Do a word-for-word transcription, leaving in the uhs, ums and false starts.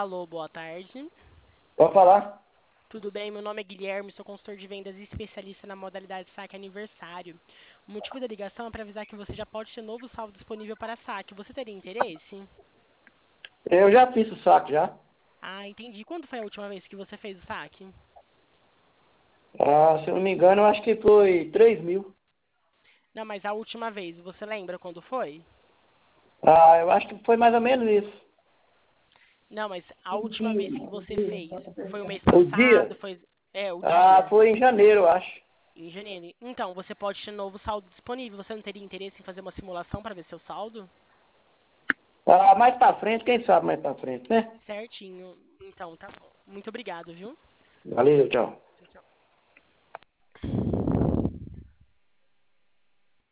Alô, boa tarde. Pode falar? Tudo bem? Meu nome é Guilherme, sou consultor de vendas e especialista na modalidade saque aniversário. O motivo da ligação é para avisar que você já pode ter novo saldo disponível para saque. Você teria interesse? Eu já fiz o saque já. Ah, entendi. Quando foi a última vez que você fez o saque? Ah, se eu não me engano, eu acho que foi três mil. Não, mas a última vez, você lembra quando foi? Ah, eu acho que foi mais ou menos isso. Não, mas a última vez que você fez, foi o mês O passado? dia? Foi. É, o Ah, dia, foi em janeiro, eu acho. em janeiro. Então, você pode ter novo saldo disponível. Você não teria interesse em fazer uma simulação para ver seu saldo? Ah, mais pra frente, quem sabe mais pra frente, né? Certinho. Então, tá bom. Muito obrigado, viu? Valeu, tchau. Tchau, tchau.